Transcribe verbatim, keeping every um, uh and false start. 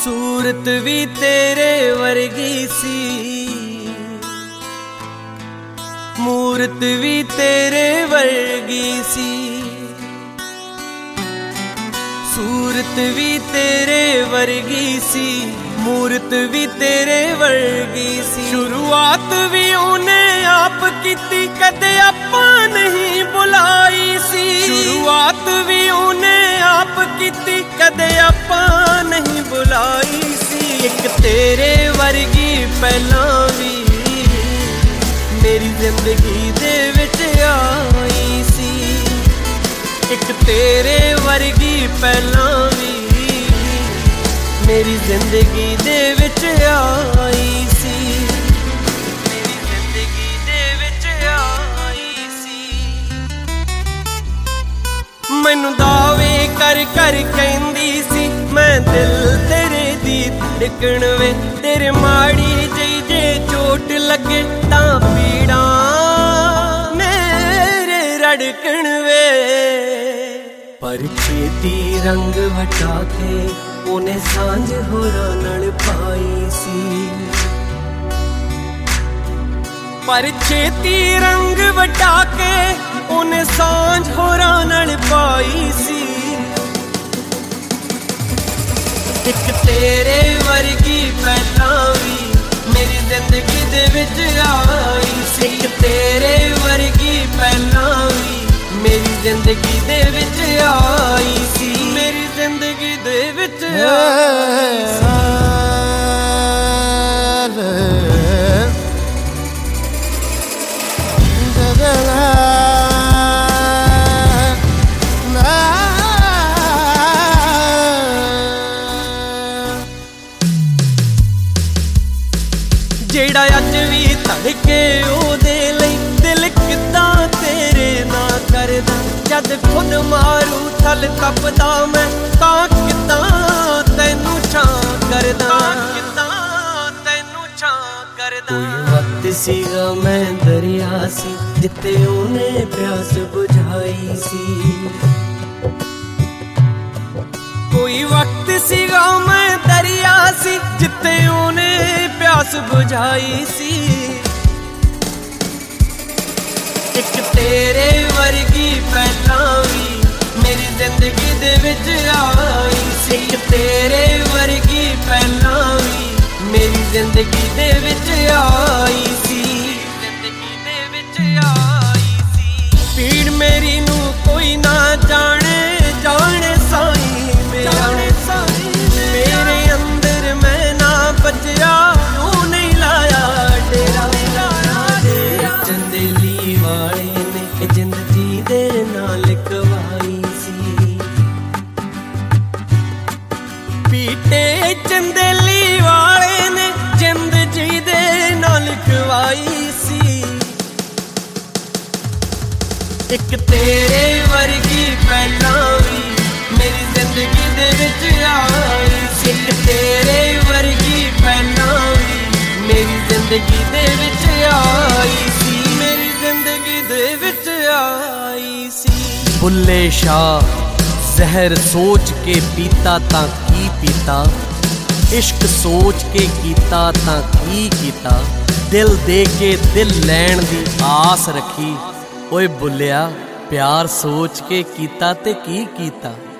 सूरत भी तेरे वर्गी सी, मूरत भी तेरे वर्गी सी। सूरत भी तेरे वर्गी सी, मूरत भी तेरे वर्गी सी। शुरुआत भी उन्हें आप कीती, कदे आपां नहीं बुलाई सी। शुरुआत भी उन्हें आप कीती, कदे आपां नहीं बुलाई सी। एक तेरे वर्गी पहलां भी मेरी जिंदगी दे विच आई सी। एक तेरे वर्गी पहलां भी मेरी जिंदगी दे विच आई सी। मेरी जिंदगी दे विच आई सी। मैनू दावे कर कर कहंदी सी, मैं दिल तेरे दी धड़कन वे। तेरे माड़ी जई जे चोट लगे तां पीड़ा मेरे रड़कन वे। पर छेती रंग वटा के उन्हें सांझ होरां नाल पाई सी। पर छेती रंग वटा के उन्हें सांझ होरां नाल पाई सी। एक तेरे वर्गी पहलां भी मेरी जिंदगी दे विच आई सी। एक तेरे वर्गी पहलां भी मेरी जिंदगी दे विच आई सी। मेरी जिंदगी दे विच आई सी। जेड़ा अज भी धड़के ओदे लई दिल किदां तेरे ना करदा। जद खुद मारू थल तपदा मैं तां किदां तैनू छां करदा। तैनू छां करदा। कोई वक्त सीगा मैं दरिया सी, जिते उन्हें प्यास बुझाई सी। कोई वक्त सीगा मैं दरिया सी, जिते उन्हें प्यास बुझाई सी। एक तेरे वर्गी पहलां भी मेरी जिंदगी दे विच आई सी। एक तेरे वर्गी पहलां भी मेरी जिंदगी दे विच आई सी। जिंदगी दे विच आई सी। पीड़ मेरी नू कोई ना जाने, जाने साईं मेरा। मेरे अंदर मैं ना बचया, तू नहीं लाया डेरा। चंदेली वाले ने जिंद जी दे नाल कवाई सी। पीटे चंदेली वाले ने जिंद जी दे नाल कवाई सी। एक तेरे वर्गी पहलां भी मेरी जिंदगी दे विच आई सी। एक तेरे वर्गी पहलां भी मेरी जिंदगी दे विच आई सी। मेरी जिंदगी दे विच आई सी। बुल्ले शाह जहर सोच के पीता तां की पीता, इश्क सोच के कीता तां की कीता। दिल दे के दिल लैण दी आस रखी, ओए बुल्लिया प्यार सोच के कीता ते की कीता।